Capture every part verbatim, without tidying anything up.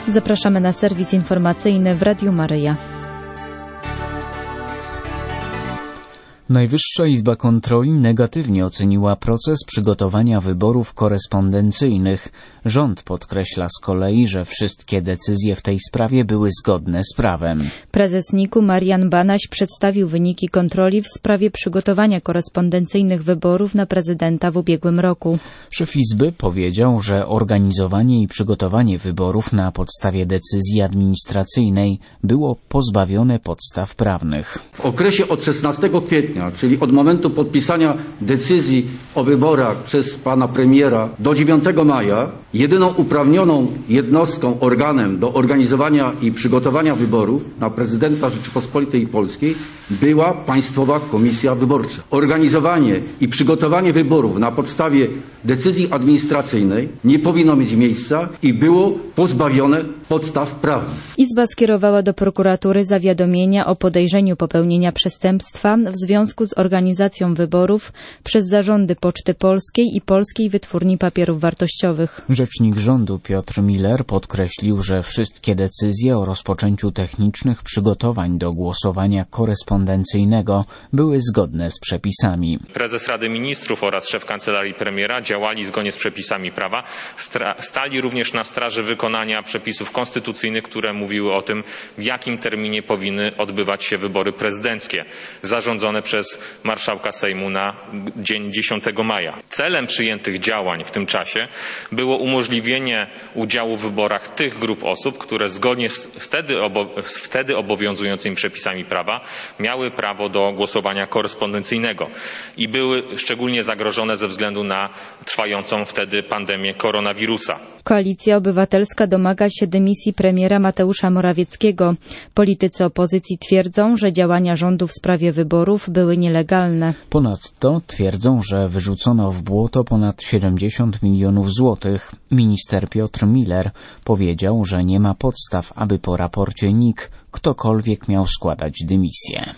Zapraszamy na serwis informacyjny w Radiu Maryja. Najwyższa Izba Kontroli negatywnie oceniła proces przygotowania wyborów korespondencyjnych. Rząd podkreśla z kolei, że wszystkie decyzje w tej sprawie były zgodne z prawem. Prezes N I K-u Marian Banaś przedstawił wyniki kontroli w sprawie przygotowania korespondencyjnych wyborów na prezydenta w ubiegłym roku. Szef Izby powiedział, że organizowanie i przygotowanie wyborów na podstawie decyzji administracyjnej było pozbawione podstaw prawnych. W okresie od szesnastego kwietnia, czyli od momentu podpisania decyzji o wyborach przez pana premiera do dziewiątego maja, jedyną uprawnioną jednostką, organem do organizowania i przygotowania wyborów na prezydenta Rzeczypospolitej Polskiej była Państwowa Komisja Wyborcza. Organizowanie i przygotowanie wyborów na podstawie decyzji administracyjnej nie powinno mieć miejsca i było pozbawione podstaw prawnych. Izba skierowała do prokuratury zawiadomienia o podejrzeniu popełnienia przestępstwa w związku z organizacją wyborów przez zarządy Poczty Polskiej i Polskiej Wytwórni Papierów Wartościowych. Rzecznik rządu Piotr Miller podkreślił, że wszystkie decyzje o rozpoczęciu technicznych przygotowań do głosowania korespondencyjnego były zgodne z przepisami. Prezes Rady Ministrów oraz szef Kancelarii Premiera działali zgodnie z przepisami prawa. Stali również na straży wykonania przepisów konstytucyjnych, które mówiły o tym, w jakim terminie powinny odbywać się wybory prezydenckie, zarządzone przez marszałka Sejmu na dzień dziesiątego maja. Celem przyjętych działań w tym czasie było umożliwienie udziału w wyborach tych grup osób, które zgodnie z wtedy, obo- z wtedy obowiązującymi przepisami prawa miały prawo do głosowania korespondencyjnego i były szczególnie zagrożone ze względu na trwającą wtedy pandemię koronawirusa. Koalicja Obywatelska domaga się dymisji premiera Mateusza Morawieckiego. Politycy opozycji twierdzą, że działania rządu w sprawie wyborów były nielegalne. Ponadto twierdzą, że wyrzucono w błoto ponad siedemdziesiąt milionów złotych. Minister Piotr Miller powiedział, że nie ma podstaw, aby po raporcie N I K ktokolwiek miał składać dymisję.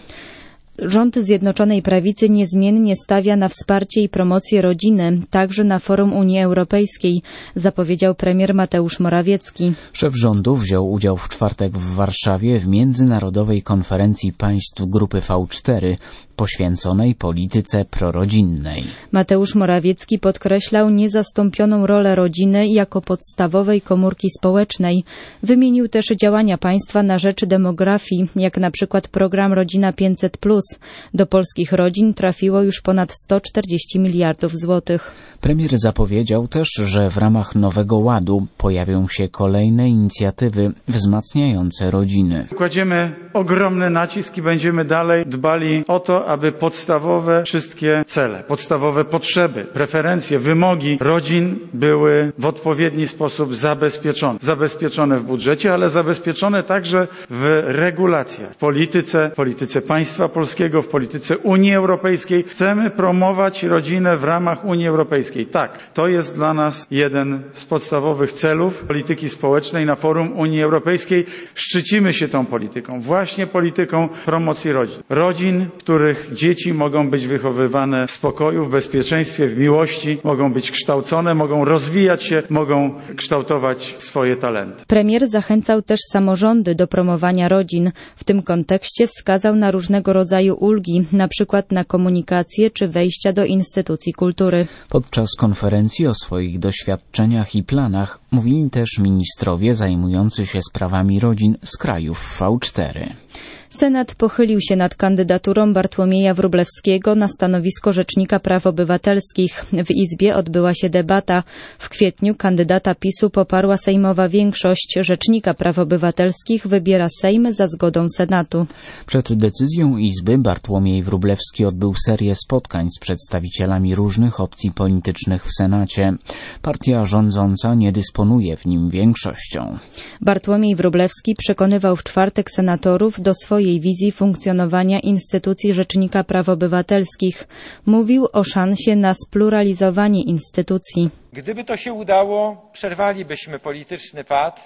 Rząd Zjednoczonej Prawicy niezmiennie stawia na wsparcie i promocję rodziny, także na forum Unii Europejskiej, zapowiedział premier Mateusz Morawiecki. Szef rządu wziął udział w czwartek w Warszawie w Międzynarodowej Konferencji Państw Grupy V cztery, poświęconej polityce prorodzinnej. Mateusz Morawiecki podkreślał niezastąpioną rolę rodziny jako podstawowej komórki społecznej. Wymienił też działania państwa na rzecz demografii, jak na przykład program Rodzina pięćset plus. Do polskich rodzin trafiło już ponad sto czterdzieści miliardów złotych. Premier zapowiedział też, że w ramach Nowego Ładu pojawią się kolejne inicjatywy wzmacniające rodziny. Kładziemy ogromny nacisk i będziemy dalej dbali o to, aby podstawowe wszystkie cele, podstawowe potrzeby, preferencje, wymogi rodzin były w odpowiedni sposób zabezpieczone. Zabezpieczone w budżecie, ale zabezpieczone także w regulacjach, w polityce, w polityce państwa polskiego, w polityce Unii Europejskiej. Chcemy promować rodzinę w ramach Unii Europejskiej. Tak, to jest dla nas jeden z podstawowych celów polityki społecznej na forum Unii Europejskiej. Szczycimy się tą polityką, właśnie polityką promocji rodzin. Rodzin, których dzieci mogą być wychowywane w spokoju, w bezpieczeństwie, w miłości, mogą być kształcone, mogą rozwijać się, mogą kształtować swoje talenty. Premier zachęcał też samorządy do promowania rodzin. W tym kontekście wskazał na różnego rodzaju ulgi, na przykład na komunikację czy wejścia do instytucji kultury. Podczas konferencji o swoich doświadczeniach i planach mówili też ministrowie zajmujący się sprawami rodzin z krajów V cztery. Senat pochylił się nad kandydaturą Bartłomieja Wróblewskiego na stanowisko Rzecznika Praw Obywatelskich. W Izbie odbyła się debata. W kwietniu kandydata PiSu poparła sejmowa większość. Rzecznika Praw Obywatelskich wybiera Sejm za zgodą Senatu. Przed decyzją Izby Bartłomiej Wróblewski odbył serię spotkań z przedstawicielami różnych opcji politycznych w Senacie. Partia rządząca nie dysponuje w nim większością. Bartłomiej Wróblewski przekonywał w czwartek senatorów do swojej wizji funkcjonowania instytucji Rzecznika Praw Obywatelskich. Mówił o szansie na spluralizowanie instytucji. Gdyby to się udało, przerwalibyśmy polityczny pad,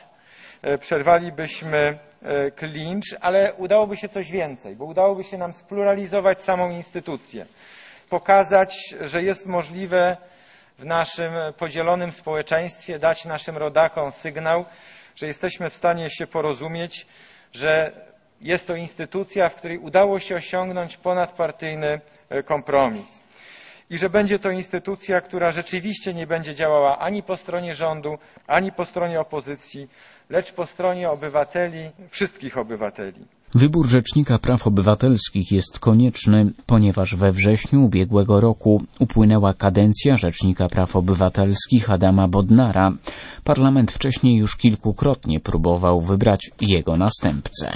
przerwalibyśmy klincz, ale udałoby się coś więcej, bo udałoby się nam spluralizować samą instytucję. Pokazać, że jest możliwe w naszym podzielonym społeczeństwie, dać naszym rodakom sygnał, że jesteśmy w stanie się porozumieć, że jest to instytucja, w której udało się osiągnąć ponadpartyjny kompromis. I że będzie to instytucja, która rzeczywiście nie będzie działała ani po stronie rządu, ani po stronie opozycji, lecz po stronie obywateli, wszystkich obywateli. Wybór Rzecznika Praw Obywatelskich jest konieczny, ponieważ we wrześniu ubiegłego roku upłynęła kadencja Rzecznika Praw Obywatelskich Adama Bodnara. Parlament wcześniej już kilkukrotnie próbował wybrać jego następcę.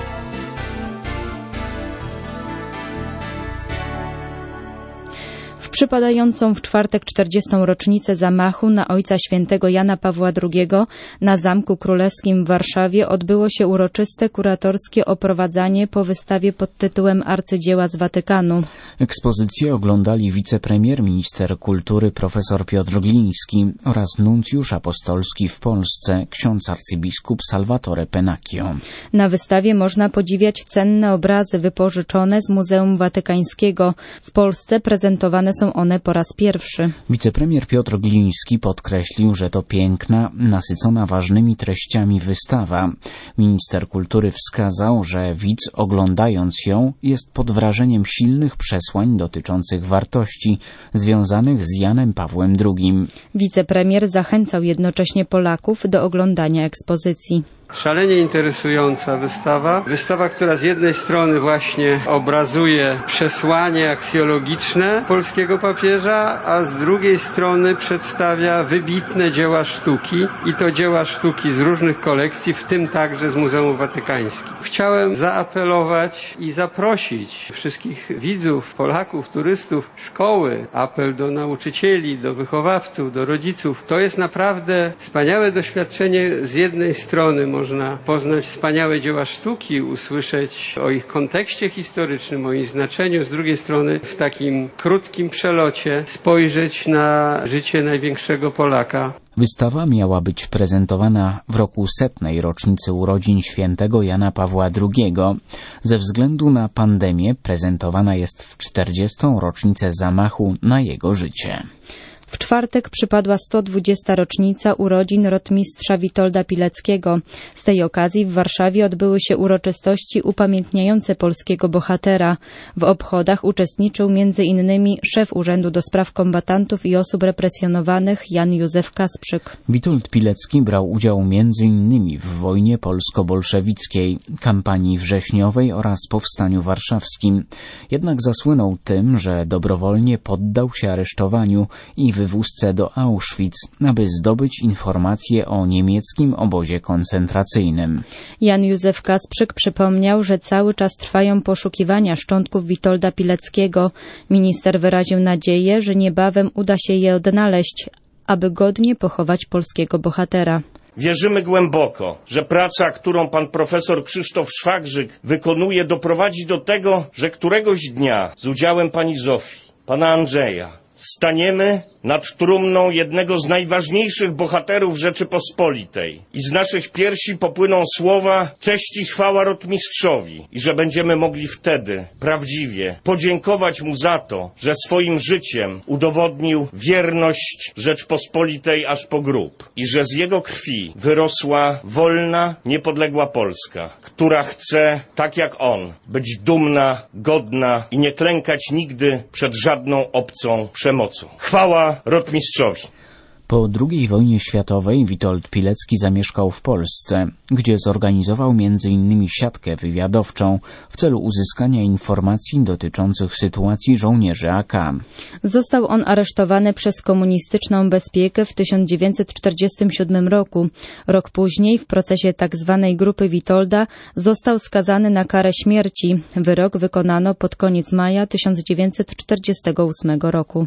W przypadającą w czwartek czterdziestą rocznicę zamachu na Ojca Świętego Jana Pawła drugiego na Zamku Królewskim w Warszawie odbyło się uroczyste kuratorskie oprowadzanie po wystawie pod tytułem Arcydzieła z Watykanu. Ekspozycję oglądali wicepremier, minister kultury profesor Piotr Gliński oraz nuncjusz apostolski w Polsce, ksiądz arcybiskup Salvatore Pennacchio. Na wystawie można podziwiać cenne obrazy wypożyczone z Muzeum Watykańskiego. W Polsce prezentowane są one po raz pierwszy. Wicepremier Piotr Gliński podkreślił, że to piękna, nasycona ważnymi treściami wystawa. Minister kultury wskazał, że widz oglądając ją jest pod wrażeniem silnych przesłań dotyczących wartości związanych z Janem Pawłem drugim. Wicepremier zachęcał jednocześnie Polaków do oglądania ekspozycji. Szalenie interesująca wystawa. Wystawa, która z jednej strony właśnie obrazuje przesłanie aksjologiczne polskiego papieża, a z drugiej strony przedstawia wybitne dzieła sztuki i to dzieła sztuki z różnych kolekcji, w tym także z Muzeum Watykańskiego. Chciałem zaapelować i zaprosić wszystkich widzów, Polaków, turystów, szkoły, apel do nauczycieli, do wychowawców, do rodziców. To jest naprawdę wspaniałe doświadczenie. Z jednej strony można poznać wspaniałe dzieła sztuki, usłyszeć o ich kontekście historycznym, o ich znaczeniu. Z drugiej strony w takim krótkim przelocie spojrzeć na życie największego Polaka. Wystawa miała być prezentowana w roku setnej rocznicy urodzin świętego Jana Pawła drugiego. Ze względu na pandemię prezentowana jest w czterdziestą rocznicę zamachu na jego życie. W czwartek przypadła sto dwudziesta rocznica urodzin rotmistrza Witolda Pileckiego. Z tej okazji w Warszawie odbyły się uroczystości upamiętniające polskiego bohatera. W obchodach uczestniczył między innymi szef Urzędu do Spraw Kombatantów i Osób Represjonowanych Jan Józef Kasprzyk. Witold Pilecki brał udział między innymi w wojnie polsko-bolszewickiej, kampanii wrześniowej oraz powstaniu warszawskim. Jednak zasłynął tym, że dobrowolnie poddał się aresztowaniu i wywózce do Auschwitz, aby zdobyć informacje o niemieckim obozie koncentracyjnym. Jan Józef Kasprzyk przypomniał, że cały czas trwają poszukiwania szczątków Witolda Pileckiego. Minister wyraził nadzieję, że niebawem uda się je odnaleźć, aby godnie pochować polskiego bohatera. Wierzymy głęboko, że praca, którą pan profesor Krzysztof Szwagrzyk wykonuje, doprowadzi do tego, że któregoś dnia z udziałem pani Zofii, pana Andrzeja, staniemy nad trumną jednego z najważniejszych bohaterów Rzeczypospolitej i z naszych piersi popłyną słowa cześć i chwała rotmistrzowi i że będziemy mogli wtedy prawdziwie podziękować mu za to, że swoim życiem udowodnił wierność Rzeczpospolitej aż po grób i że z jego krwi wyrosła wolna, niepodległa Polska, która chce, tak jak on, być dumna, godna i nie klękać nigdy przed żadną obcą przemocą. Chwała rotmistrzowi. Po drugiej wojnie światowej Witold Pilecki zamieszkał w Polsce, gdzie zorganizował między innymi siatkę wywiadowczą w celu uzyskania informacji dotyczących sytuacji żołnierzy A K. Został on aresztowany przez komunistyczną bezpiekę w tysiąc dziewięćset czterdziestym siódmym roku. Rok później w procesie tzw. grupy Witolda został skazany na karę śmierci. Wyrok wykonano pod koniec maja tysiąc dziewięćset czterdziestego ósmego roku.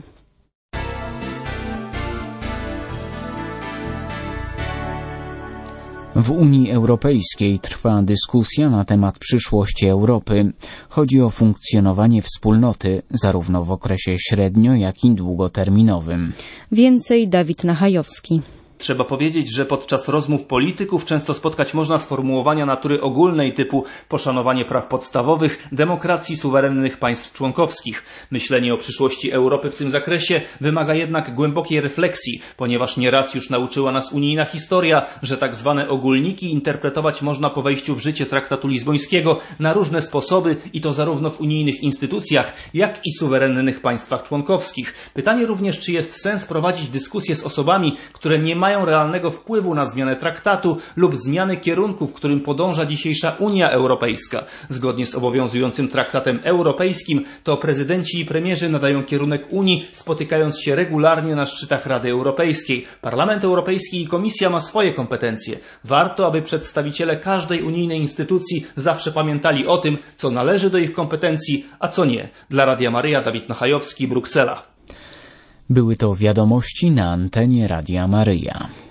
W Unii Europejskiej trwa dyskusja na temat przyszłości Europy. Chodzi o funkcjonowanie wspólnoty zarówno w okresie średnio, jak i długoterminowym. Więcej Dawid Nachajowski. Trzeba powiedzieć, że podczas rozmów polityków często spotkać można sformułowania natury ogólnej typu poszanowanie praw podstawowych, demokracji suwerennych państw członkowskich. Myślenie o przyszłości Europy w tym zakresie wymaga jednak głębokiej refleksji, ponieważ nieraz już nauczyła nas unijna historia, że tak zwane ogólniki interpretować można po wejściu w życie traktatu lizbońskiego na różne sposoby i to zarówno w unijnych instytucjach, jak i suwerennych państwach członkowskich. Pytanie również, czy jest sens prowadzić dyskusje z osobami, które nie mają realnego wpływu na zmianę traktatu lub zmiany kierunku, w którym podąża dzisiejsza Unia Europejska. Zgodnie z obowiązującym traktatem europejskim to prezydenci i premierzy nadają kierunek Unii, spotykając się regularnie na szczytach Rady Europejskiej. Parlament Europejski i Komisja ma swoje kompetencje. Warto, aby przedstawiciele każdej unijnej instytucji zawsze pamiętali o tym, co należy do ich kompetencji, a co nie. Dla Radia Maryja, Dawid Nachajowski, Bruksela. Były to wiadomości na antenie Radia Maryja.